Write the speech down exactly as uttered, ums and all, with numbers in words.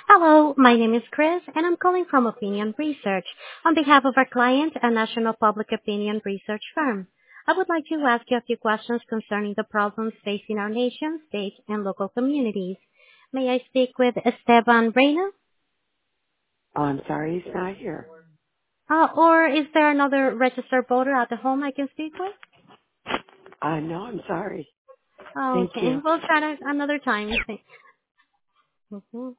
Hello, my name is Chris, and I'm calling from Opinion Research on behalf of our client, a national public opinion research firm. I would like to ask you a few questions concerning the problems facing our nation, state, and local communities. May I speak with Esteban Reina? Oh, I'm sorry he's not here. Uh, or is there another registered voter at the home I can speak with? Uh, no, I'm sorry. Oh, Thank okay, you. we'll try that another time. Thank- Mhm.